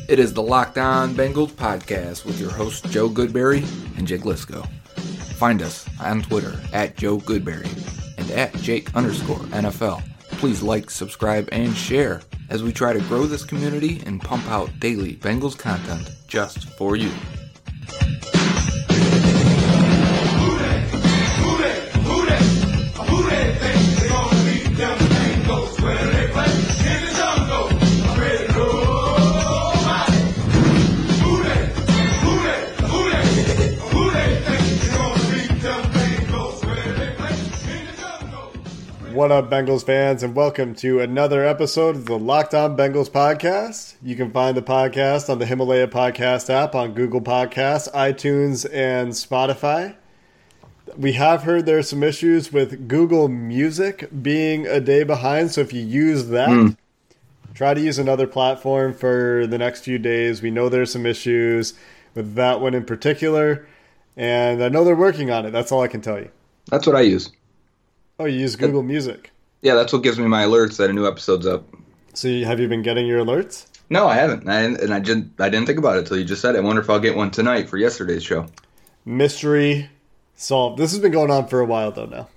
It is the Locked On Bengals podcast with your hosts Joe Goodberry and Jake Lisco. Find us on Twitter at Joe Goodberry and at Jake_NFL. Please like, subscribe, and share as we try to grow this community and pump out daily Bengals content just for you. What up, Bengals fans, and welcome to another episode of the Locked On Bengals podcast. You can find the podcast on the Himalaya Podcast app, on Google Podcasts, iTunes, and Spotify. We have heard there are some issues with Google Music being a day behind, so if you use that, try to use another platform for the next few days. We know there's some issues with that one in particular, and I know they're working on it. That's all I can tell you. That's what I use. Oh, you use Google Music? Yeah, that's what gives me my alerts that a new episode's up. So have you been getting your alerts? No, I haven't. I didn't think about it until you just said it. I wonder if I'll get one tonight for yesterday's show. Mystery solved. This has been going on for a while, though, now.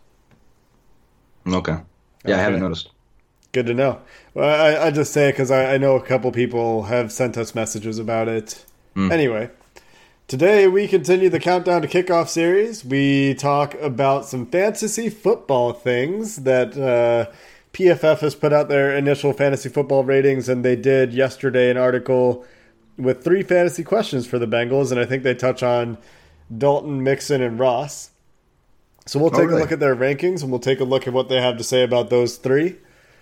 Okay. Yeah, I haven't noticed. Good to know. Well, I just say it because I know a couple people have sent us messages about it. Anyway, today we continue the Countdown to Kickoff series. We talk about some fantasy football things that PFF has put out their initial fantasy football ratings, and they did yesterday an article with 3 fantasy questions for the Bengals, and I think they touch on Dalton, Mixon, and Ross. So we'll take a look at their rankings, and we'll take a look at what they have to say about those 3.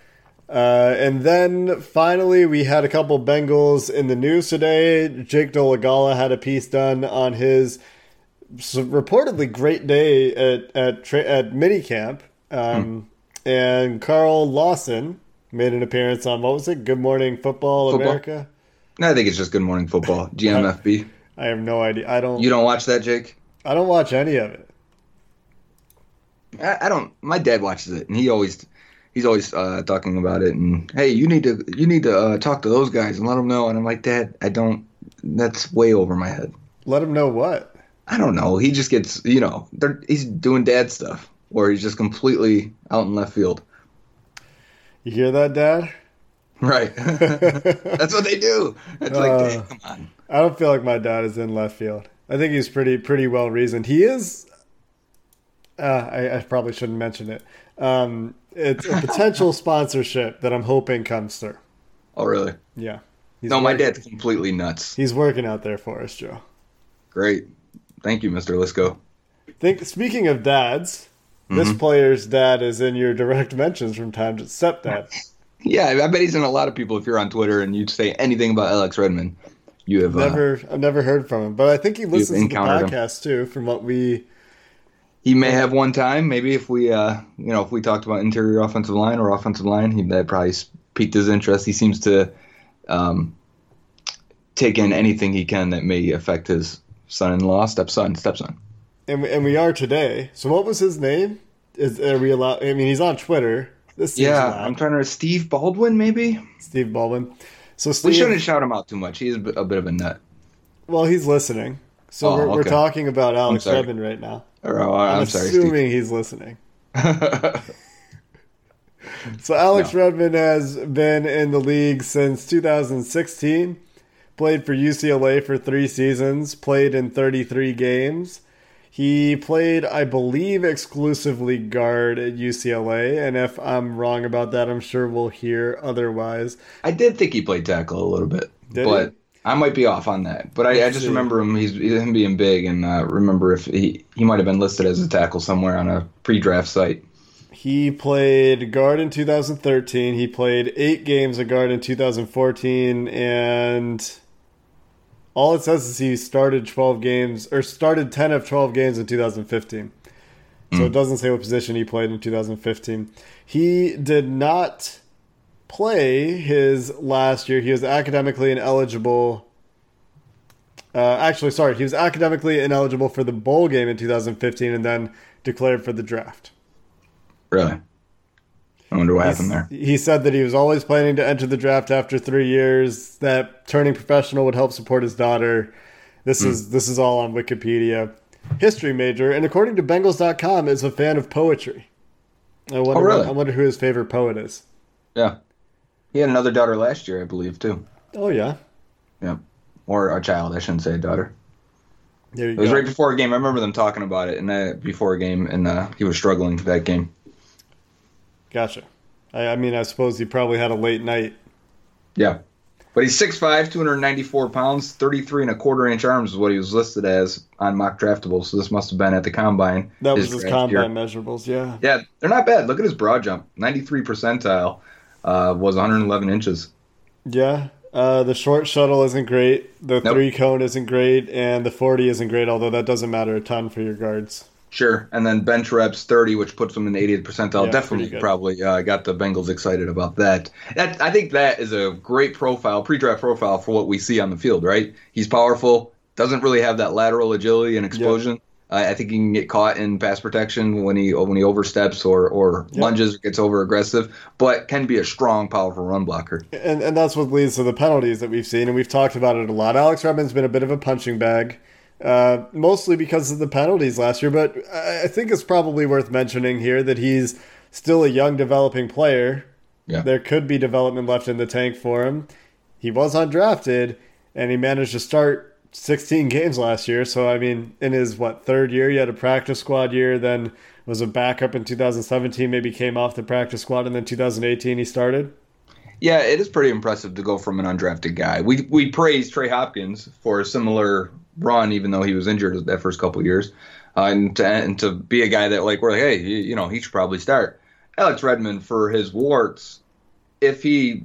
And then finally, we had a couple Bengals in the news today. Jake Dolegala had a piece done on his reportedly great day at minicamp. And Carl Lawson made an appearance on, what was it, Good Morning Football America? I think it's just Good Morning Football, GMFB. I have no idea. You don't watch that, Jake? I don't watch any of it. I don't. My dad watches it, and he's always talking about it. And hey, you need to talk to those guys and let them know. And I'm like, Dad, I don't. That's way over my head. Let him know what? I don't know. He just gets, he's doing dad stuff, or he's just completely out in left field. You hear that, Dad? Right. That's what they do. It's like, Dad, come on. I don't feel like my dad is in left field. I think he's pretty well reasoned. He is. I probably shouldn't mention it. It's a potential sponsorship that I'm hoping comes through. Oh, really? Yeah. My dad's completely nuts. He's working out there for us, Joe. Great. Thank you, Mr. Lisco. Speaking of dads, this player's dad is in your direct mentions from time to stepdad. Yeah, I bet he's in a lot of people. If you're on Twitter and you say anything about Alex Redmond, you have I've never heard from him, but I think he listens to the podcast too. From what he may have one time. Maybe if we if we talked about interior offensive line or offensive line, that probably piqued his interest. He seems to take in anything he can that may affect his son-in-law, stepson. And we are today. So what was his name? Are we allowed? I mean, he's on Twitter. I'm trying to. Steve Baldwin, maybe. Steve Baldwin. So we shouldn't shout him out too much. He's a bit of a nut. Well, he's listening. So we're talking about Alex Redmond right now. I'm sorry, assuming Steve. He's listening. So Alex Redmond has been in the league since 2016. Played for UCLA for 3 seasons. Played in 33 games. He played, I believe, exclusively guard at UCLA, and if I'm wrong about that, I'm sure we'll hear otherwise. I did think he played tackle a little bit, but I might be off on that. But I just remember him being big, and remember if he might have been listed as a tackle somewhere on a pre-draft site. He played guard in 2013. He played 8 games of guard in 2014, and all it says is he started 10 of 12 games in 2015. So it doesn't say what position he played in 2015. He did not play his last year. He was academically ineligible. He was academically ineligible for the bowl game in 2015 and then declared for the draft. Really? I wonder what happened there. He said that he was always planning to enter the draft after 3 years, that turning professional would help support his daughter. This is all on Wikipedia. History major, and according to Bengals.com, is a fan of poetry. I wonder who his favorite poet is. Yeah. He had another daughter last year, I believe, too. Oh, yeah? Yeah. Or a child, I shouldn't say a daughter. There you go. It was right before a game. I remember them talking about it before a game, and he was struggling that game. Gotcha. I mean, I suppose he probably had a late night. Yeah. But he's 6'5", 294 pounds, 33.25-inch arms is what he was listed as on Mock Draftable, so this must have been at the Combine. That was his Combine measurables, yeah. Yeah, they're not bad. Look at his broad jump. 93 percentile was 111 inches. Yeah. The short shuttle isn't great. The 3-cone isn't great, and the 40 isn't great, although that doesn't matter a ton for your guards. Sure, and then bench reps 30, which puts him in the 80th percentile. Yeah, definitely, probably got the Bengals excited about that. I think that is a great profile, pre-draft profile for what we see on the field. Right, he's powerful, doesn't really have that lateral agility and explosion. Yep. I think he can get caught in pass protection when he oversteps or lunges or gets over aggressive, but can be a strong, powerful run blocker. And that's what leads to the penalties that we've seen, and we've talked about it a lot. Alex Redmond's been a bit of a punching bag. Mostly because of the penalties last year, but I think it's probably worth mentioning here that he's still a young developing player. Yeah. There could be development left in the tank for him. He was undrafted, and he managed to start 16 games last year. So, I mean, in his, third year, he had a practice squad year, then was a backup in 2017, maybe came off the practice squad, and then 2018 he started. Yeah, it is pretty impressive to go from an undrafted guy. We praised Trey Hopkins for a similar run, even though he was injured that first couple of years, and to be a guy that we're like, hey, he should probably start. Alex Redmond, for his warts, if he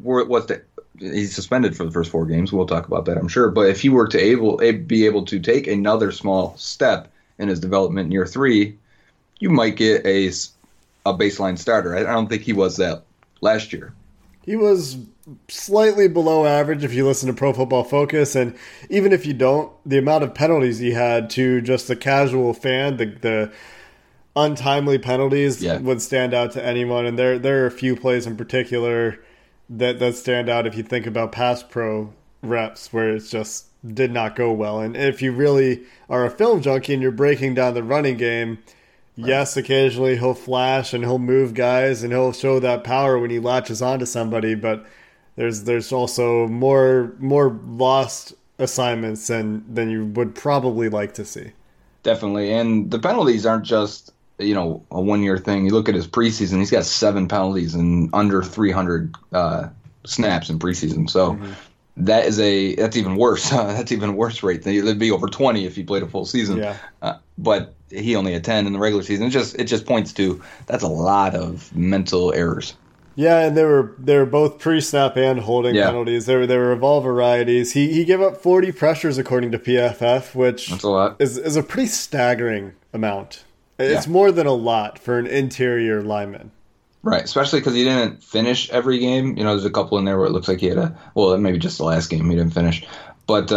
he's suspended for the first 4 games. We'll talk about that, I'm sure. But if he were to be able to take another small step in his development in year 3, you might get a baseline starter. I don't think he was that last year. He was slightly below average if you listen to Pro Football Focus, and even if you don't, the amount of penalties he had to just the casual fan, the untimely penalties would stand out to anyone. And there are a few plays in particular that stand out if you think about past pro reps where it just did not go well. And if you really are a film junkie and you're breaking down the running game, yes, occasionally he'll flash and he'll move guys and he'll show that power when he latches onto somebody, but there's also more lost assignments than you would probably like to see. Definitely, and the penalties aren't just a 1-year thing. You look at his preseason; he's got 7 penalties and under 300 snaps in preseason. So that's even worse. That's even worse rate. It'd be over 20 if he played a full season. Yeah. But he only had 10 in the regular season. It just points to that's a lot of mental errors. Yeah, and they were both pre-snap and holding penalties. They were of all varieties. He gave up 40 pressures according to PFF, which that's a lot. is a pretty staggering amount. It's more than a lot for an interior lineman. Right, especially because he didn't finish every game. There's a couple in there where it looks like he had maybe just the last game he didn't finish. But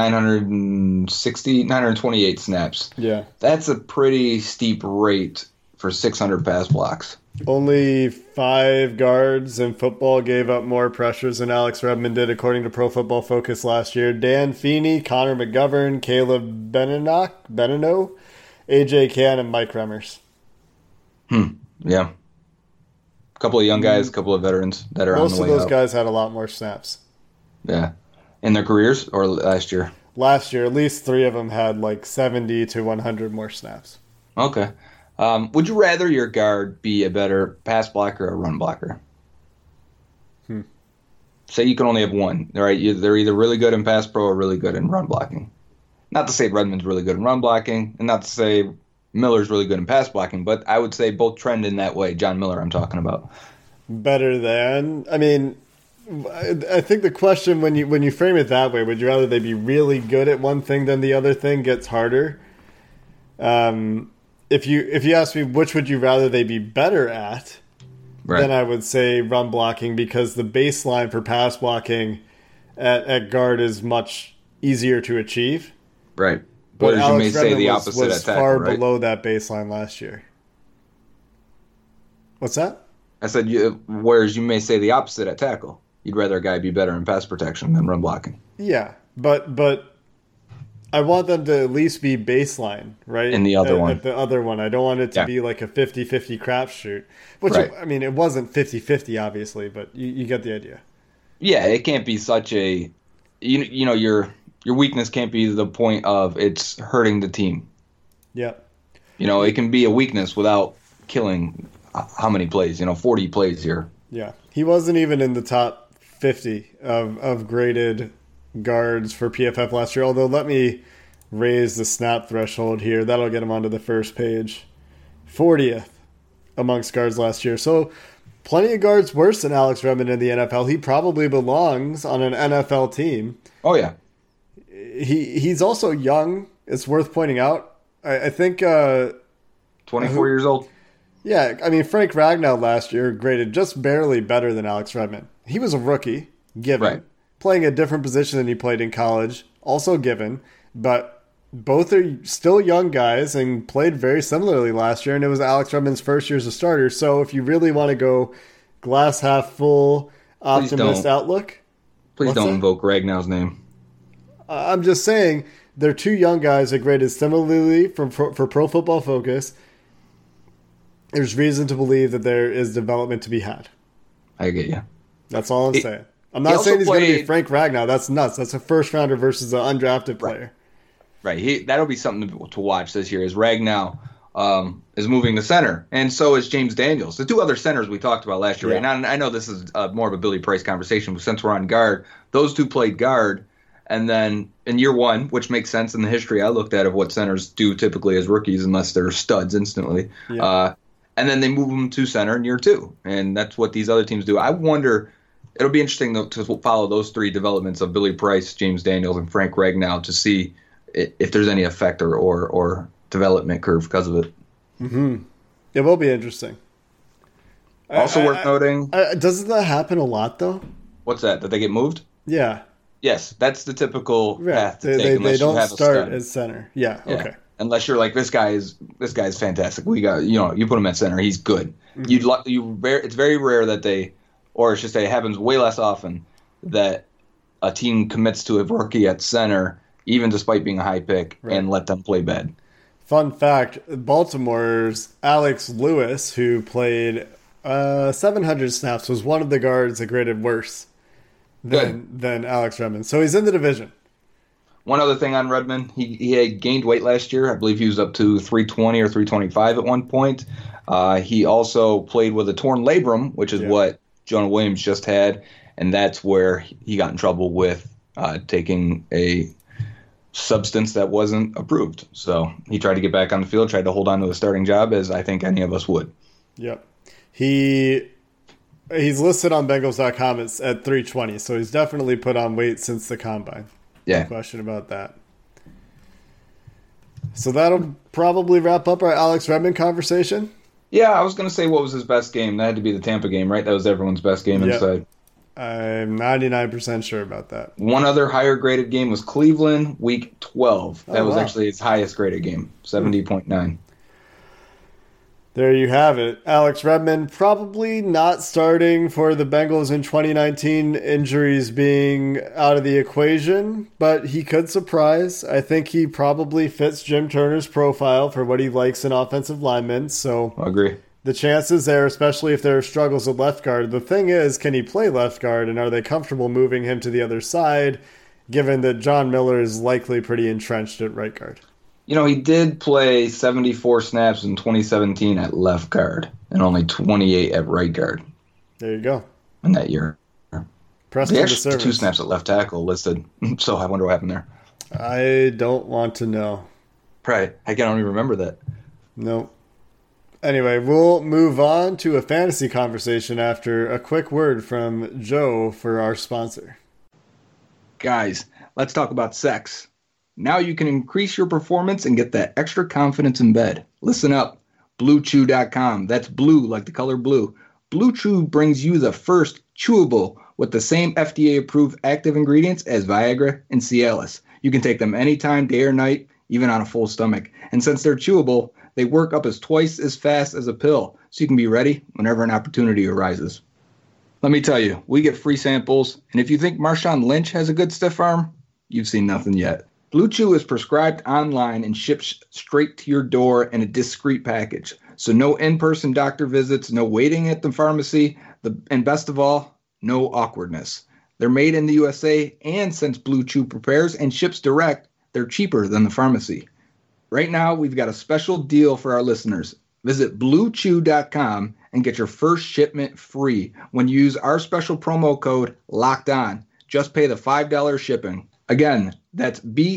928 snaps. Yeah. That's a pretty steep rate for 600 pass blocks. Only 5 guards in football gave up more pressures than Alex Redmond did, according to Pro Football Focus last year. Dan Feeney, Connor McGovern, Caleb Benino, A.J. Cann, and Mike Remmers. Yeah. A couple of young guys, a couple of veterans that are on the way up. Most of those guys had a lot more snaps. Yeah. In their careers or last year? Last year, at least 3 of them had 70 to 100 more snaps. Okay. Would you rather your guard be a better pass blocker or run blocker? Say you can only have one. Right? They're either really good in pass pro or really good in run blocking. Not to say Redmond's really good in run blocking, and not to say Miller's really good in pass blocking, but I would say both trend in that way. John Miller, I'm talking about. Better than? I mean, I think the question when you frame it that way, would you rather they be really good at one thing than the other thing, gets harder. If you ask me which would you rather they be better at, then I would say run blocking, because the baseline for pass blocking at guard is much easier to achieve. Right. But Alex you may say the opposite was far below that baseline last year. What's that? I said, whereas you may say the opposite at tackle. You'd rather a guy be better in pass protection than run blocking. Yeah, but I want them to at least be baseline, right? In the other one. At the other one. I don't want it to be like a 50-50 crapshoot. Which, right. I mean, it wasn't 50-50, obviously, but you get the idea. Yeah, it can't be such a... You know, your weakness can't be the point of it's hurting the team. Yeah. You know, it can be a weakness without killing how many plays? 40 plays here. Yeah. He wasn't even in the top 50 of graded guards for PFF last year, although let me raise the snap threshold here. That'll get him onto the first page. 40th amongst guards last year. So plenty of guards worse than Alex Redmond in the NFL. He probably belongs on an NFL team. Oh, yeah. He's also young. It's worth pointing out. I think... 24 years old? Yeah, I mean, Frank Ragnow last year graded just barely better than Alex Redmond. He was a rookie, given. Right. Playing a different position than he played in college, also given. But both are still young guys and played very similarly last year, and it was Alex Redmond's first year as a starter. So if you really want to go glass half full, optimist outlook... Please don't invoke Ragnow's name. I'm just saying, they're two young guys that graded similarly for Pro Football Focus. There's reason to believe that there is development to be had. I get you. That's all I'm saying. I'm not saying he's going to be Frank Ragnow. That's nuts. That's a first rounder versus an undrafted player. Right. That'll be something to watch this year. As Ragnow is moving to center, and so is James Daniels. The two other centers we talked about last year. Yeah. Right now, I know this is more of a Billy Price conversation, but since we're on guard, those two played guard, and then in year one, which makes sense in the history I looked at of what centers do typically as rookies, unless they're studs instantly. Yeah. And then they move them to center in year two. And that's what these other teams do. I wonder, it'll be interesting to follow those three developments of Billy Price, James Daniels, and Frank Ragnow to see if there's any effect or development curve because of it. Mm-hmm. It will be interesting. Also worth noting. Doesn't that happen a lot, though? What's that? That they get moved? Yeah. Yes, that's the typical path to take. They don't start as center. Yeah, okay. Unless you're like, this guy's fantastic. We got, you put him at center, he's good. Mm-hmm. It's very rare that it happens way less often that a team commits to a rookie at center, even despite being a high pick, and let them play bad. Fun fact: Baltimore's Alex Lewis, who played 700 snaps, was one of the guards that graded worse than Alex Redmond. So he's in the division. One other thing on Redmond, he had gained weight last year. I believe he was up to 320 or 325 at one point. He also played with a torn labrum, which is what Jonah Williams just had, and that's where he got in trouble with taking a substance that wasn't approved. So he tried to get back on the field, tried to hold on to a starting job, as I think any of us would. Yep. He's listed on Bengals.com at 320, so he's definitely put on weight since the combine. Yeah. No question about that. So that'll probably wrap up our Alex Redmond conversation. Yeah, I was going to say what was his best game. That had to be the Tampa game, right? That was everyone's best game inside. I'm 99% sure about that. One other higher graded game was Cleveland, week 12. That was actually his highest graded game, 70.9. There you have it. Alex Redmond probably not starting for the Bengals in 2019, injuries being out of the equation, but he could surprise. I think he probably fits Jim Turner's profile for what he likes in offensive linemen. So I agree. The chances there, especially if there are struggles at left guard. The thing is, can he play left guard, and are they comfortable moving him to the other side, given that John Miller is likely pretty entrenched at right guard? He did play 74 snaps in 2017 at left guard and only 28 at right guard. There you go. In that year. Preston to service. 2 snaps at left tackle listed, so I wonder what happened there. I don't want to know. Right. I can't even remember that. Nope. Anyway, we'll move on to a fantasy conversation after a quick word from Joe for our sponsor. Guys, let's talk about sex. Now you can increase your performance and get that extra confidence in bed. Listen up. BlueChew.com. That's blue like the color blue. Blue Chew brings you the first chewable with the same FDA-approved active ingredients as Viagra and Cialis. You can take them anytime, day or night, even on a full stomach. And since they're chewable, they work up as twice as fast as a pill. so you can be ready whenever an opportunity arises. Let me tell you, we get free samples, and if you think Marshawn Lynch has a good stiff arm, you've seen nothing yet. Blue Chew is prescribed online and ships straight to your door in a discreet package. So no in-person doctor visits, no waiting at the pharmacy, and best of all, no awkwardness. They're made in the USA, and since Blue Chew prepares and ships direct, they're cheaper than the pharmacy. Right now, we've got a special deal for our listeners. Visit BlueChew.com and get your first shipment free when you use our special promo code LOCKEDON. Just pay the $5 shipping. Again, that's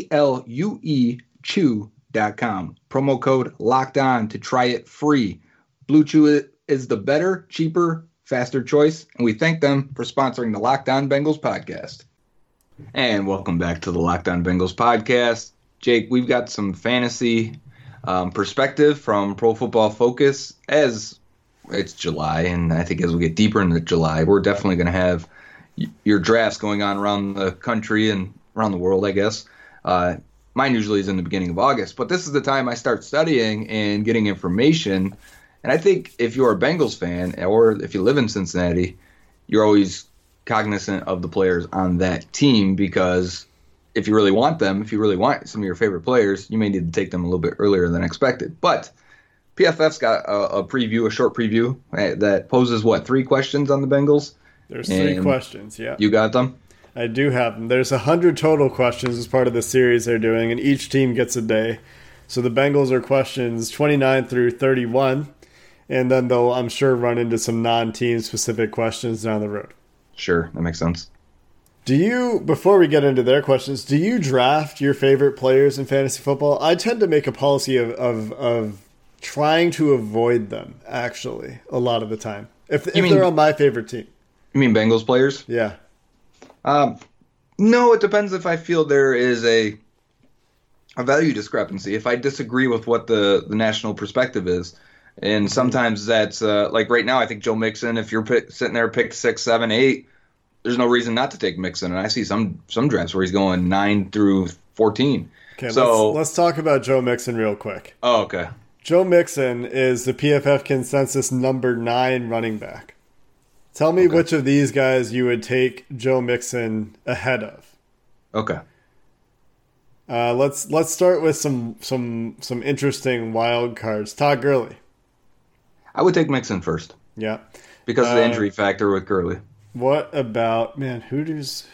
BLUE Chew.com. Promo code LOCKEDON to try it free. Blue Chew is the better, cheaper, faster choice, and we thank them for sponsoring the Locked On Bengals podcast. And welcome back to the Locked On Bengals podcast. Jake, we've got some fantasy perspective from Pro Football Focus as it's July, and I think as we get deeper into July, we're definitely going to have your drafts going on around the country and around the world, I guess. Mine usually is in the beginning of August, but this is the time I start studying and getting information. And I think if you're a Bengals fan or if you live in Cincinnati, you're always cognizant of the players on that team, because if you really want them, if you really want some of your favorite players, you may need to take them a little bit earlier than expected. But PFF's got a short preview that poses, 3 questions on the Bengals? There's 3 questions, yeah. You got them? I do have them. There's 100 total questions as part of the series they're doing, and each team gets a day. So the Bengals are questions 29 through 31, and then they'll, I'm sure, run into some non-team specific questions down the road. Sure, that makes sense. Do you, before we get into their questions, do you draft your favorite players in fantasy football? I tend to make a policy of trying to avoid them, actually, a lot of the time. If they're on my favorite team. You mean Bengals players? Yeah. No, it depends if I feel there is a value discrepancy. If I disagree with what the national perspective is. And sometimes that's, like right now, I think Joe Mixon, if you're sitting there pick 6, 7, 8, there's no reason not to take Mixon. And I see some drafts where he's going 9 through 14. Okay, so let's talk about Joe Mixon real quick. Oh, okay. Joe Mixon is the PFF consensus number 9 running back. Tell me which of these guys you would take Joe Mixon ahead of. Okay. Let's start with some interesting wild cards. Todd Gurley. I would take Mixon first. Yeah. Because of the injury factor with Gurley. What about, Hooters?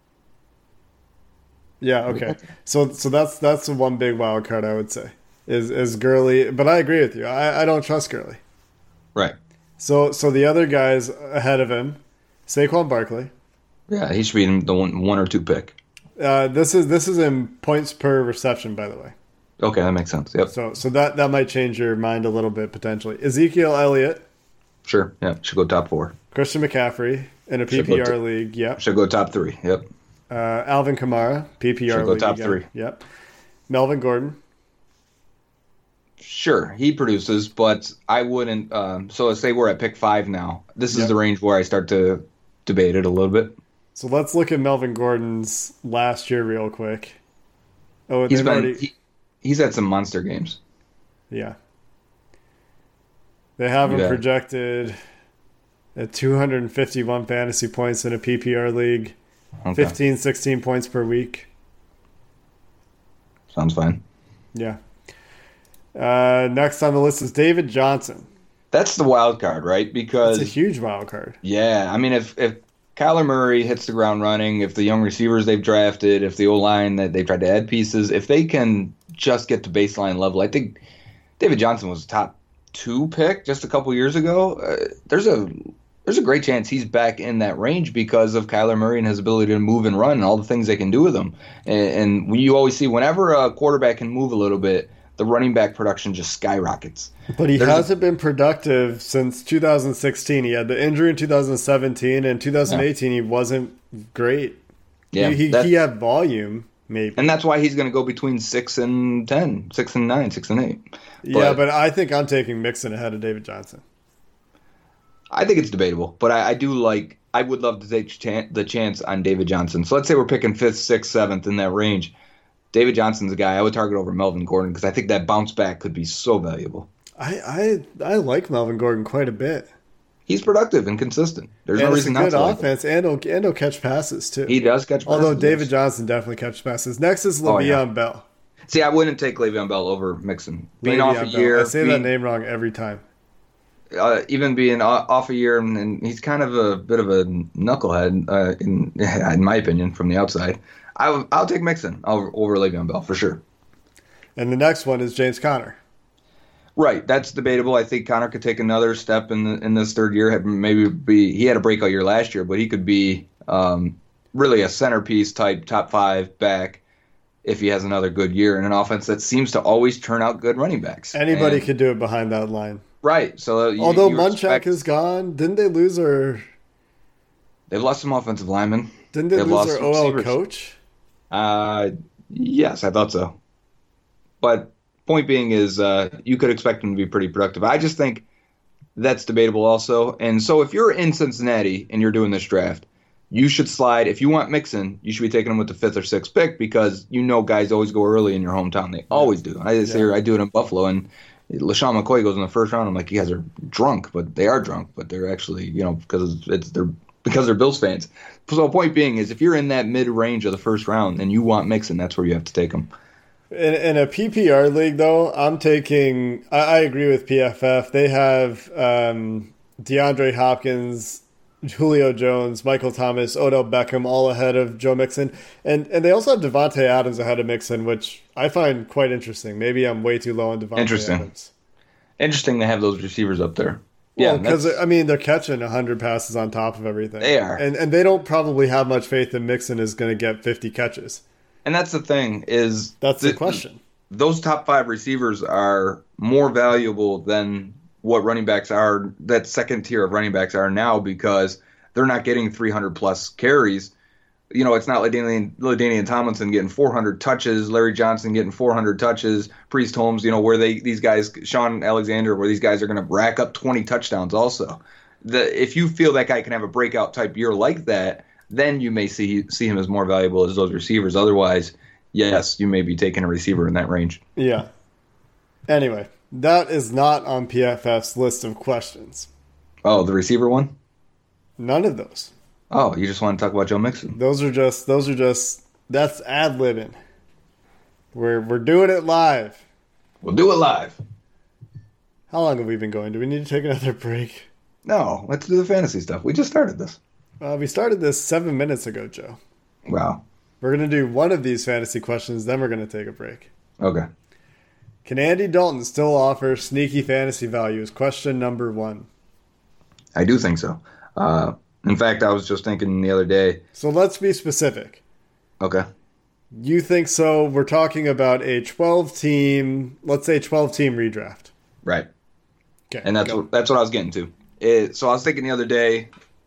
Yeah, okay. So that's the one big wild card I would say is Gurley, but I agree with you. I don't trust Gurley. Right. So the other guys ahead of him, Saquon Barkley. Yeah, he should be in the one or 2 pick. This is in points per reception, by the way. Okay, that makes sense. Yep. So that might change your mind a little bit potentially. Ezekiel Elliott. Sure. Yeah, should go top 4. Christian McCaffrey in a PPR league. Yep. Should go top 3. Yep. Alvin Kamara, PPR league. Should go top again. 3. Yep. Melvin Gordon. Sure, he produces, but I wouldn't. So let's say we're at pick 5 now. This is the range where I start to debate it a little bit. So let's look at Melvin Gordon's last year real quick. Oh, he's had some monster games. Yeah. They have him projected at 251 fantasy points in a PPR league, 15, 16 points per week. Sounds fine. Yeah. Next on the list is David Johnson. That's the wild card, right? Because it's a huge wild card. Yeah, I mean, if Kyler Murray hits the ground running, if the young receivers they've drafted, if the O-line that they've tried to add pieces, if they can just get to baseline level, I think David Johnson was a top 2 pick just a couple years ago. There's a great chance he's back in that range because of Kyler Murray and his ability to move and run and all the things they can do with him. And you always see whenever a quarterback can move a little bit, the running back production just skyrockets. But he hasn't been productive since 2016. He had the injury in 2017, and 2018 he wasn't great. Yeah, he had volume, maybe. And that's why he's going to go between 6 and 10, 6 and 9, 6 and 8. But I think I'm taking Mixon ahead of David Johnson. I think it's debatable, but I would love to take the chance on David Johnson. So let's say we're picking 5th, 6th, 7th in that range. David Johnson's a guy I would target over Melvin Gordon because I think that bounce back could be so valuable. I like Melvin Gordon quite a bit. He's productive and consistent. There's and no reason not to. It's a good offense, and he'll catch passes too. He does catch passes. Although David Johnson definitely catches passes. Next is Le'Veon Bell. See, I wouldn't take Le'Veon Bell over Mixon. Being off a year. I say that name wrong every time. Even being off a year, and he's kind of a bit of a knucklehead, in my opinion, from the outside. I'll take Mixon over Le'Veon Bell for sure. And the next one is James Conner. Right, that's debatable. I think Conner could take another step in this third year. He had a breakout year last year, but he could be really a centerpiece type top 5 back if he has another good year in an offense that seems to always turn out good running backs. Anybody could do it behind that line. Right. So although Munchak is gone, didn't they lose They've lost some offensive linemen. Didn't they lose their OL coach? Yes, I thought so. But point being is you could expect him to be pretty productive. I just think that's debatable also. And so if you're in Cincinnati and you're doing this draft, you should slide. If you want Mixon, you should be taking him with the 5th or 6th pick because you know guys always go early in your hometown. They always do. I do it in Buffalo, and LaShawn McCoy goes in the first round. I'm like, you guys are drunk, but they are drunk, but they're actually, because they're Bills fans. So the point being is if you're in that mid-range of the first round and you want Mixon, that's where you have to take him. In a PPR league, though, I'm taking. I agree with PFF. They have DeAndre Hopkins, Julio Jones, Michael Thomas, Odell Beckham, all ahead of Joe Mixon, and they also have Devontae Adams ahead of Mixon, which I find quite interesting. Maybe I'm way too low on Devontae Adams. Interesting to have those receivers up there. Well, because they're catching 100 passes on top of everything. They are, and they don't probably have much faith that Mixon is going to get 50 catches. And that's the thing is that's the question. Those top 5 receivers are more valuable than what running backs are. That second tier of running backs are now because they're not getting 300 plus carries. It's not LaDainian Tomlinson getting 400 touches, Larry Johnson getting 400 touches, Priest Holmes. Where these guys, Sean Alexander, where these guys are going to rack up 20 touchdowns. Also, if you feel that guy can have a breakout type year like that, then you may see him as more valuable as those receivers. Otherwise, yes, you may be taking a receiver in that range. Yeah. Anyway, that is not on PFF's list of questions. Oh, the receiver one? None of those. Oh, you just want to talk about Joe Mixon? Those are just that's ad-libbing. We're doing it live. We'll do it live. How long have we been going? Do we need to take another break? No, let's do the fantasy stuff. We just started this. We started this 7 minutes ago, Joe. Wow. We're going to do one of these fantasy questions, then we're going to take a break. Okay. Can Andy Dalton still offer sneaky fantasy value is question number 1. I do think so. In fact, I was just thinking the other day. So let's be specific. Okay. You think so? We're talking about a 12-team, let's say 12-team redraft. Right. Okay. And that's what I was getting to. So I was thinking the other day,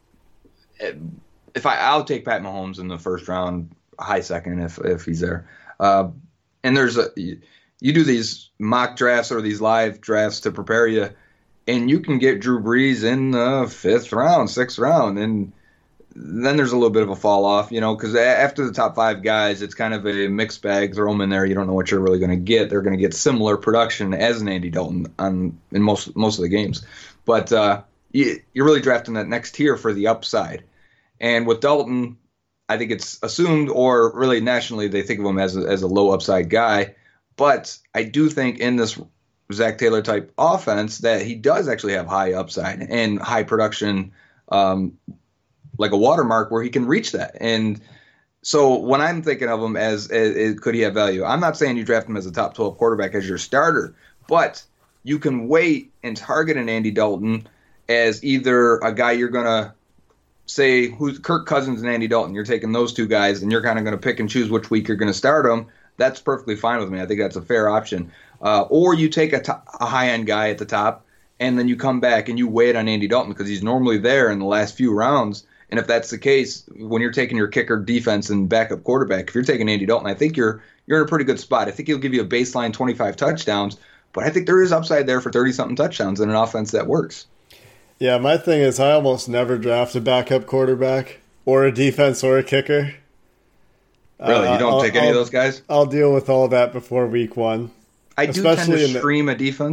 I'll take Pat Mahomes in the first round, high second if he's there. And you do these mock drafts or these live drafts to prepare you, and you can get Drew Brees in the 5th round, 6th round, and then there's a little bit of a fall off, because after the top 5 guys, it's kind of a mixed bag. Throw them in there, you don't know what you're really going to get. They're going to get similar production as an Andy Dalton in most of the games, but you're really drafting that next tier for the upside. And with Dalton, I think it's assumed, or really nationally, they think of him as a low upside guy. But I do think in this Zach Taylor type offense that he does actually have high upside and high production, like a watermark where he can reach that. And so when I'm thinking of him as could he have value, I'm not saying you draft him as a top 12 quarterback as your starter, but you can wait and target an Andy Dalton as either a guy you're going to say who's Kirk Cousins and Andy Dalton. You're taking those two guys, and you're kind of going to pick and choose which week you're going to start them. That's perfectly fine with me. I think that's a fair option. Or you take a high-end guy at the top, and then you come back and you wait on Andy Dalton because he's normally there in the last few rounds. And if that's the case, when you're taking your kicker, defense, and backup quarterback, if you're taking Andy Dalton, I think you're in a pretty good spot. I think he'll give you a baseline 25 touchdowns, but I think there is upside there for 30-something touchdowns in an offense that works. Yeah, my thing is I almost never draft a backup quarterback or a defense or a kicker. Really? You don't take any of those guys? I'll deal with all that before week 1. I do tend to stream a defense.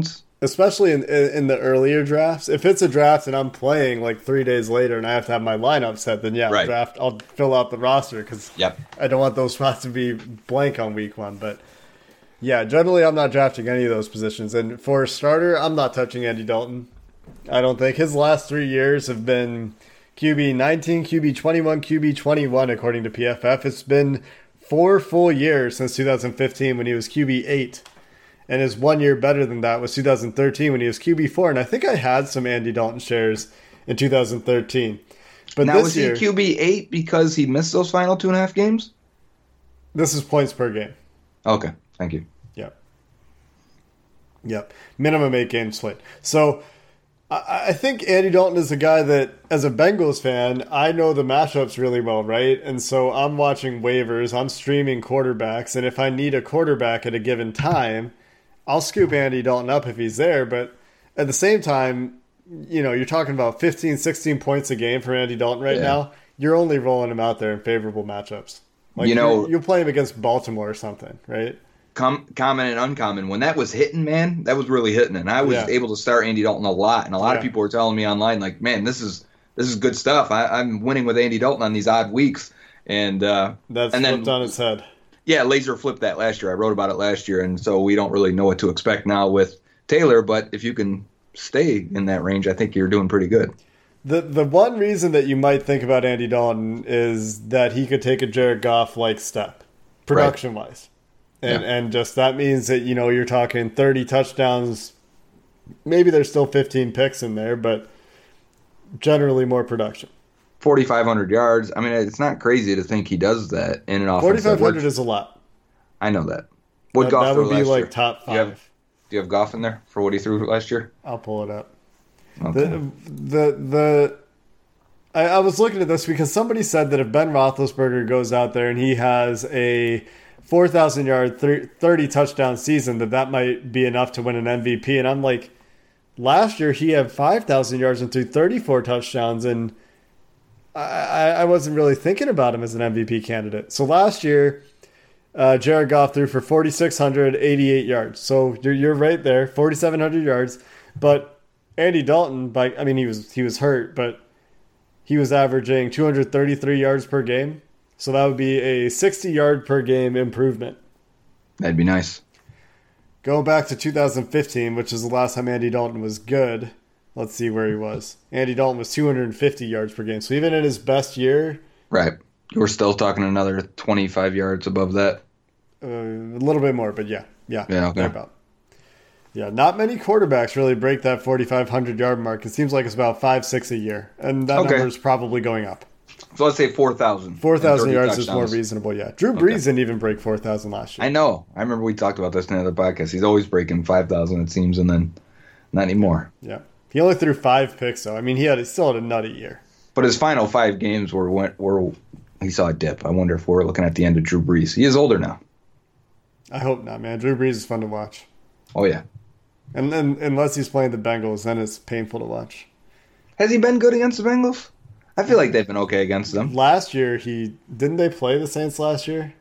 especially in the earlier drafts. If it's a draft and I'm playing like 3 days later and I have to have my lineup set, then Right. I'll fill out the roster because Yep. I don't want those spots to be blank on week 1. But yeah, generally I'm not drafting any of those positions. And for a starter, I'm not touching Andy Dalton. I don't think his last 3 years have been QB 19, QB 21, QB 21 according to PFF. It's been 4 full years since 2015 when he was QB 8. And his 1 year better than that was 2013 when he was QB4. And I think I had some Andy Dalton shares in 2013. But Now, this was year, he QB8 because he missed those final 2.5 games? this is points per game. Okay, thank you. Yep. Minimum 8 games played. So I think Andy Dalton is a guy that, as a Bengals fan, I know the matchups really well, right? And so I'm watching waivers, I'm streaming quarterbacks, and if I need a quarterback at a given time, I'll scoop Andy Dalton up if he's there. But at the same time, you're talking about 15, 16 points a game for Andy Dalton right now. You're only rolling him out there in favorable matchups. Like you'll play him against Baltimore or something, right? Common and uncommon. When that was hitting, man, that was really hitting. And I was able to start Andy Dalton a lot. And a lot of people were telling me online, like, man, this is good stuff. I'm winning with Andy Dalton on these odd weeks. And that's flipped on its head. Yeah, laser flipped that last year. I wrote about it last year. And so we don't really know what to expect now with Taylor. But if you can stay in that range, I think you're doing pretty good. The one reason that you might think about Andy Dalton is that he could take a Jared Goff-like step, production-wise. And just that means that, you're talking 30 touchdowns. Maybe there's still 15 picks in there, but generally more production. 4,500 yards. I mean, it's not crazy to think he does that in an offense. 4,500 is a lot. I know that. What Goff that threw would be last like year? top 5. Do you have Goff in there for what he threw last year? I'll pull it up. Okay. I was looking at this because somebody said that if Ben Roethlisberger goes out there and he has a 4,000 yard, 30 touchdown season, that might be enough to win an MVP. And I'm like, last year he had 5,000 yards and threw 34 touchdowns, and I wasn't really thinking about him as an MVP candidate. So last year, Jared Goff threw for 4,688 yards. So you're right there, 4,700 yards. But Andy Dalton, he was hurt, but he was averaging 233 yards per game. So that would be a 60-yard per game improvement. That'd be nice. Going back to 2015, which is the last time Andy Dalton was good. Let's see where he was. Andy Dalton was 250 yards per game. So even in his best year... Right. We're still talking another 25 yards above that. A little bit more, but yeah. Okay. About. Yeah, not many quarterbacks really break that 4,500-yard mark. It seems like it's about 5-6 a year. And that number is probably going up. So let's say 4,000. 4,000 yards is more reasonable, yeah. Drew Brees didn't even break 4,000 last year. I know. I remember we talked about this in another podcast. He's always breaking 5,000, it seems, and then not anymore. Yeah. He only threw 5 picks, though. I mean, he still had a nutty year. But his final 5 games were he saw a dip. I wonder if we're looking at the end of Drew Brees. He is older now. I hope not, man. Drew Brees is fun to watch. Oh, yeah. And then, unless he's playing the Bengals, then it's painful to watch. Has he been good against the Bengals? I feel like they've been okay against them. Last year, didn't they play the Saints last year?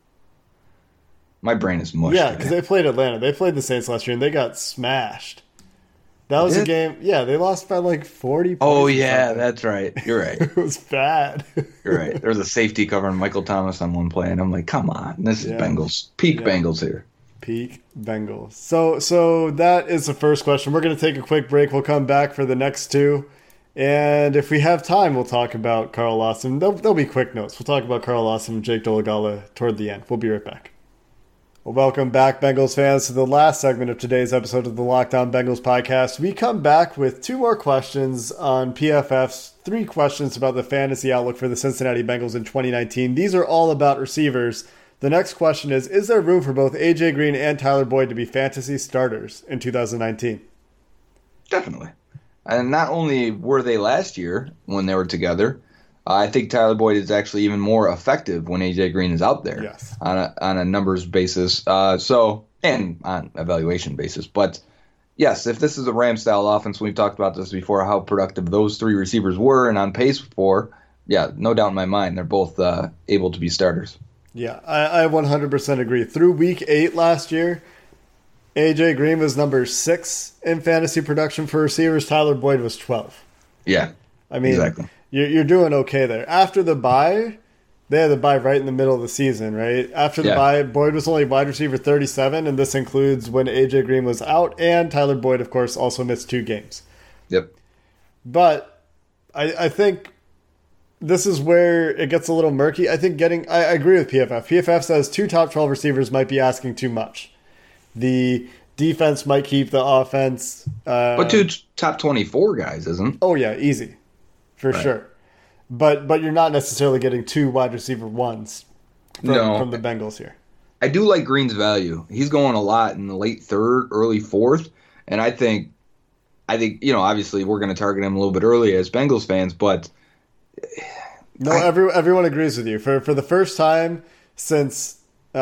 My brain is mush. Yeah, because they played Atlanta. They played the Saints last year, and they got smashed. That was a game. Yeah, they lost by like 40 points. Oh, yeah, that's right. You're right. It was bad. You're right. There was a safety covering Michael Thomas on one play, and I'm like, come on. This is Bengals. Peak Bengals here. Peak Bengals. So that is the first question. We're going to take a quick break. We'll come back for the next 2. And if we have time, we'll talk about Carl Lawson. They'll be quick notes. We'll talk about Carl Lawson and Jake Dolegala toward the end. We'll be right back. Well, welcome back, Bengals fans, to the last segment of today's episode of the Locked On Bengals podcast. We come back with 2 more questions on PFF's 3 questions about the fantasy outlook for the Cincinnati Bengals in 2019. These are all about receivers. The next question is there room for both A.J. Green and Tyler Boyd to be fantasy starters in 2019? Definitely. And not only were they last year when they were together, I think Tyler Boyd is actually even more effective when A.J. Green is out there on a numbers basis. And on evaluation basis. But yes, if this is a Ram-style offense, we've talked about this before, how productive those 3 receivers were and on pace for, no doubt in my mind, they're both able to be starters. Yeah, I 100% agree. Through week 8 last year, AJ Green was number 6 in fantasy production for receivers. Tyler Boyd was 12. Yeah, I mean, exactly. You're doing okay there. After the bye, they had the bye right in the middle of the season, right? After the bye, Boyd was only wide receiver 37, and this includes when AJ Green was out, and Tyler Boyd, of course, also missed 2 games. Yep. But I think this is where it gets a little murky. I think I agree with PFF. PFF says 2 top 12 receivers might be asking too much. The defense might keep the offense. But 2 top 24 guys, isn't? Oh, yeah, easy. For sure. But you're not necessarily getting 2 wide receiver ones from the Bengals here. I do like Green's value. He's going a lot in the late 3rd, early 4th, and I think obviously we're going to target him a little bit early as Bengals fans, but everyone agrees with you. For the first time since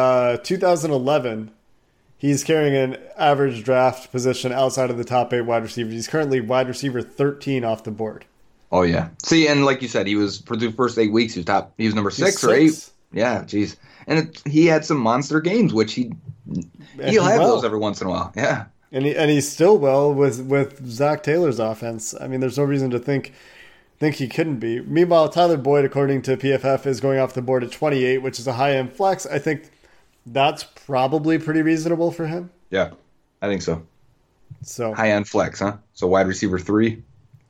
2011, he's carrying an average draft position outside of the top 8 wide receivers. He's currently wide receiver 13 off the board. Oh yeah. See, and like you said, he was for the first 8 weeks. He was number 6 or 8. Yeah, geez. And he had some monster games, which he'll have those every once in a while. Yeah. And he's still well with Zach Taylor's offense. I mean, there's no reason to think he couldn't be. Meanwhile, Tyler Boyd, according to PFF, is going off the board at 28, which is a high-end flex. I think that's probably pretty reasonable for him. Yeah, I think so. So high-end flex, huh? So wide receiver 3.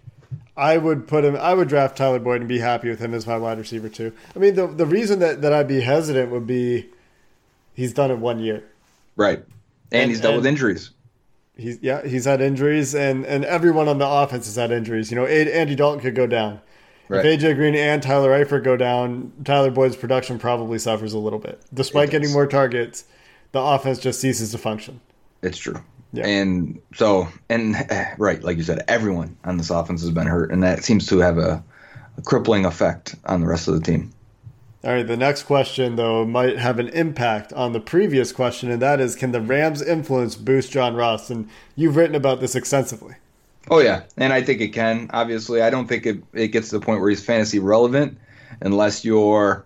I would draft Tyler Boyd and be happy with him as my wide receiver 2. I mean, the reason that I'd be hesitant would be he's done it 1 year. Right. And he's dealt with injuries. He's had injuries, and everyone on the offense has had injuries. You know, Andy Dalton could go down. Right. If AJ Green and Tyler Eifert go down, Tyler Boyd's production probably suffers a little bit. Despite getting more targets, the offense just ceases to function. It's true. Yeah. And so, right, like you said, everyone on this offense has been hurt, and that seems to have a crippling effect on the rest of the team. All right, the next question, though, might have an impact on the previous question, and that is, can the Rams' influence boost John Ross? And you've written about this extensively. Oh, yeah, and I think it can. Obviously, I don't think it gets to the point where he's fantasy relevant unless you're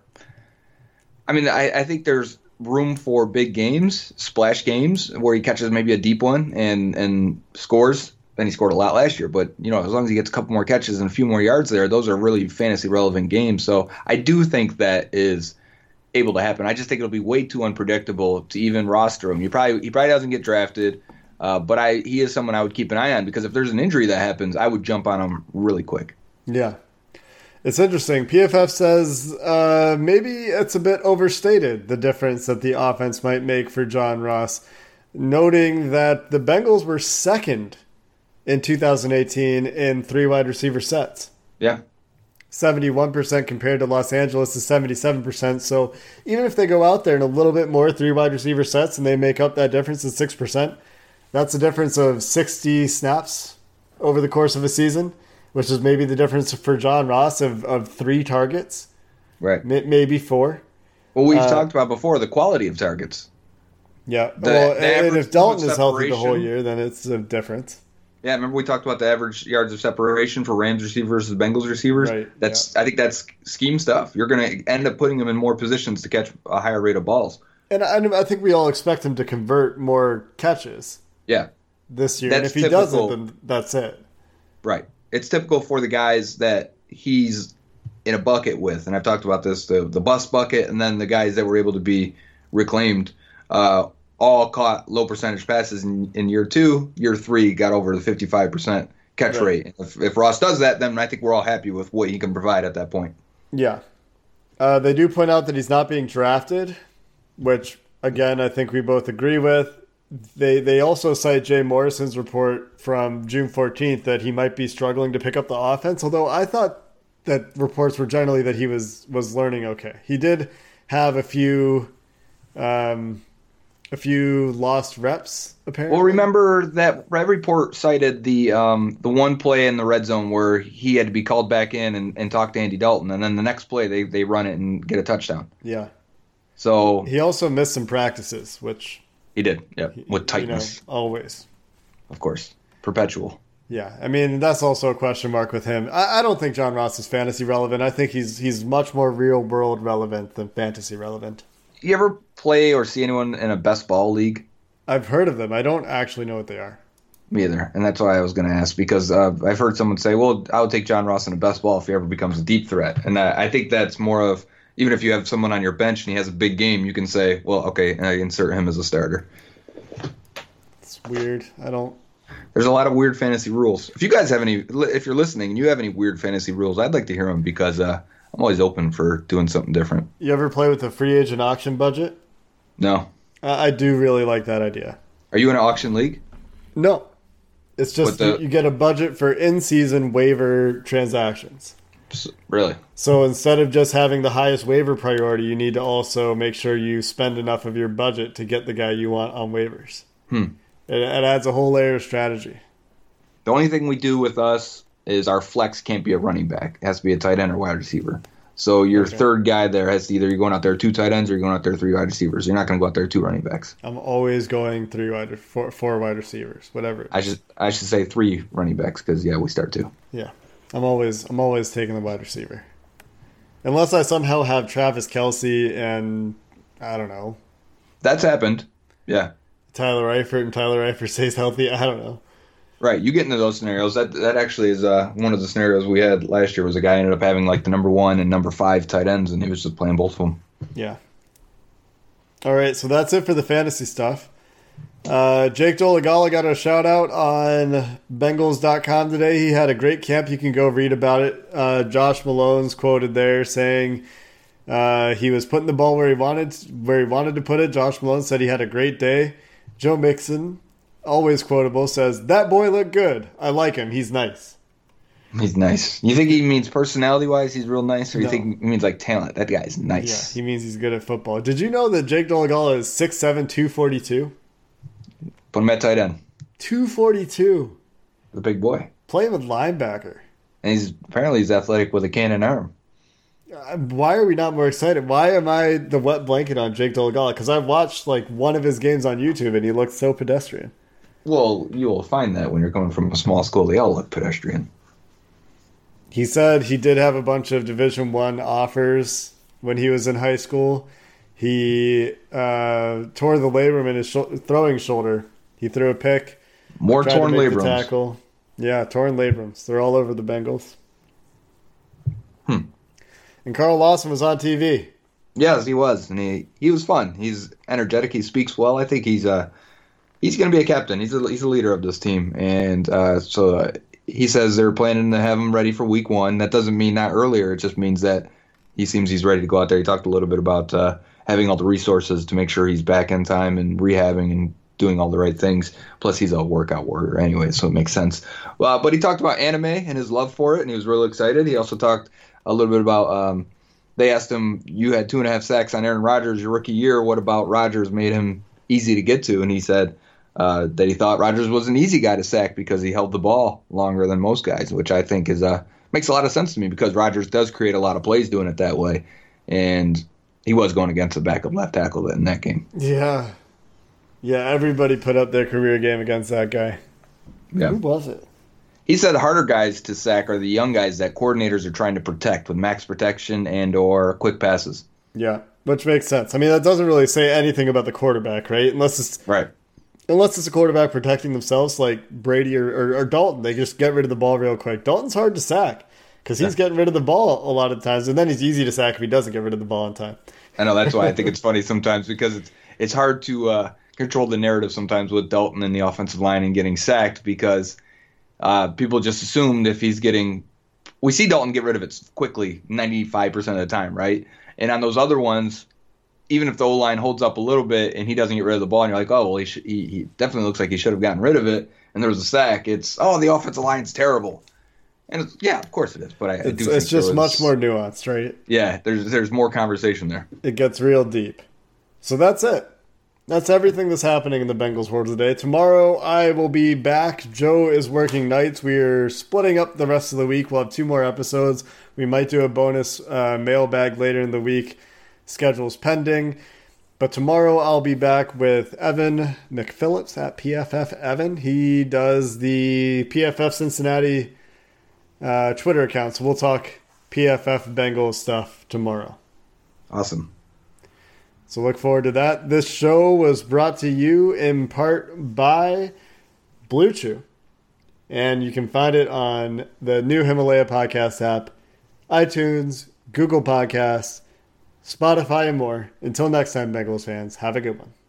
– I think there's room for big games, splash games, where he catches maybe a deep one and scores. Then he scored a lot last year, but as long as he gets a couple more catches and a few more yards there, those are really fantasy relevant games. So I do think that is able to happen. I just think it'll be way too unpredictable to even roster him. He probably doesn't get drafted, but he is someone I would keep an eye on, because if there's an injury that happens, I would jump on him really quick. Yeah. It's interesting. PFF says maybe it's a bit overstated, the difference that the offense might make for John Ross, noting that the Bengals were second in 2018 in 3 wide receiver sets. Yeah. 71% compared to Los Angeles is 77%. So even if they go out there in a little bit more 3 wide receiver sets and they make up that difference of 6%, that's a difference of 60 snaps over the course of a season, which is maybe the difference for John Ross of 3 targets. Right. Maybe 4. Well, we've talked about before the quality of targets. Yeah. And if Dalton is healthy the whole year, then it's a difference. Yeah, remember we talked about the average yards of separation for Rams receivers versus Bengals receivers? Right. I think that's scheme stuff. You're going to end up putting them in more positions to catch a higher rate of balls. And I think we all expect him to convert more catches. Yeah. This year. And if he doesn't, then that's it. Right. It's typical for the guys that he's in a bucket with, and I've talked about this, the bust bucket, and then the guys that were able to be reclaimed, all caught low percentage passes in year 2. Year 3 got over the 55% catch rate. If Ross does that, then I think we're all happy with what he can provide at that point. Yeah. They do point out that he's not being drafted, which, again, I think we both agree with. They also cite Jay Morrison's report from June 14th that he might be struggling to pick up the offense, although I thought that reports were generally that he was learning okay. He did have a few lost reps, apparently. Well, remember that report cited the one play in the red zone where he had to be called back in and talk to Andy Dalton, and then the next play they run it and get a touchdown. Yeah. So he also missed some practices, which he did, yeah, with tightness. Always. Of course. Perpetual. Yeah, I mean, that's also a question mark with him. I don't think John Ross is fantasy relevant. I think he's much more real-world relevant than fantasy relevant. You ever play or see anyone in a best ball league? I've heard of them. I don't actually know what they are. Me either, and that's why I was going to ask, because I've heard someone say, well, I would take John Ross in a best ball if he ever becomes a deep threat. And I think that's more of, even if you have someone on your bench and he has a big game, you can say, well, okay, I insert him as a starter. It's weird. There's a lot of weird fantasy rules. If you guys have any, if you're listening and you have any weird fantasy rules, I'd like to hear them, because I'm always open for doing something different. You ever play with the free agent auction budget? No. I do really like that idea. Are you in an auction league? No. It's just you get a budget for in-season waiver transactions. Really? So instead of just having the highest waiver priority, you need to also make sure you spend enough of your budget to get the guy you want on waivers. It adds a whole layer of strategy. The only thing we do with us is our flex can't be a running back. It has to be a tight end or wide receiver. So your third guy there has to either you're going out there 2 tight ends or you're going out there 3 wide receivers. You're not going to go out there 2 running backs. I'm always going 4 wide receivers, whatever. I should say 3 running backs, because we start 2. Yeah, I'm always taking the wide receiver, unless I somehow have Travis Kelce and I don't know. That's happened. Yeah. Tyler Eifert stays healthy. I don't know. Right, you get into those scenarios. That actually is one of the scenarios we had last year. Was a guy ended up having like the number 1 and number 5 tight ends, and he was just playing both of them. Yeah. All right, so that's it for the fantasy stuff. Jake Dolegala got a shout out on Bengals.com today. He had a great camp. You can go read about it. Josh Malone's quoted there saying he was putting the ball where he wanted to put it. Josh Malone said he had a great day. Joe Mixon, always quotable, says, "That boy looked good. I like him. He's nice." He's nice. You think he means personality-wise he's real nice, or you think he means like talent? That guy's nice. Yeah, he means he's good at football. Did you know that Jake Dolegala is 6'7", 242? Put him at tight end. 242. The big boy. Playing with linebacker. And apparently he's athletic with a cannon arm. Why are we not more excited? Why am I the wet blanket on Jake Dolegala? Because I've watched like one of his games on YouTube and he looks so pedestrian. Well, you will find that when you're coming from a small school, they all look pedestrian. He said he did have a bunch of Division I offers when he was in high school. He tore the labrum in his throwing shoulder. He threw a pick. More torn labrums. Tackle. Yeah, torn labrums. They're all over the Bengals. And Carl Lawson was on TV. Yes, he was, and he was fun. He's energetic. He speaks well. I think he's going to be a captain. He's a leader of this team, and so he says they're planning to have him ready for Week 1. That doesn't mean not earlier. It just means that he seems he's ready to go out there. He talked a little bit about having all the resources to make sure he's back in time and rehabbing and doing all the right things. Plus, he's a workout warrior anyway, so it makes sense. But he talked about anime and his love for it, and he was really excited. He also talked a little bit about they asked him, you had 2.5 sacks on Aaron Rodgers your rookie year. What about Rodgers made him easy to get to? And he said that he thought Rodgers was an easy guy to sack because he held the ball longer than most guys, which I think is makes a lot of sense to me because Rodgers does create a lot of plays doing it that way. And he was going against the backup left tackle in that game. Yeah. Yeah, everybody put up their career game against that guy. Yeah. Who was it? He said the harder guys to sack are the young guys that coordinators are trying to protect with max protection and or quick passes. Yeah, which makes sense. I mean, that doesn't really say anything about the quarterback, right? Unless it's a quarterback protecting themselves like Brady or Dalton. They just get rid of the ball real quick. Dalton's hard to sack because he's getting rid of the ball a lot of times, and then he's easy to sack if he doesn't get rid of the ball in time. I know, that's why I think it's funny sometimes because it's hard to control the narrative sometimes with Dalton and the offensive line and getting sacked because people just assumed if he's getting – we see Dalton get rid of it quickly 95% of the time, right? And on those other ones, even if the O-line holds up a little bit and he doesn't get rid of the ball and you're like, oh, well, he definitely looks like he should have gotten rid of it and there was a sack, it's, oh, the offensive line's terrible. And yeah, of course it is, but I do think it's just much more nuanced, right? Yeah, there's more conversation there. It gets real deep. So that's it. That's everything that's happening in the Bengals world today. Tomorrow I will be back. Joe is working nights. We're splitting up the rest of the week. We'll have 2 more episodes. We might do a bonus mailbag later in the week. Schedule's pending. But tomorrow I'll be back with Evan McPhillips at PFF Evan. He does the PFF Cincinnati Twitter account. So we'll talk PFF Bengals stuff tomorrow. Awesome. So look forward to that. This show was brought to you in part by Blue Chew. And you can find it on the new Himalaya podcast app, iTunes, Google Podcasts, Spotify, and more. Until next time, Bengals fans, have a good one.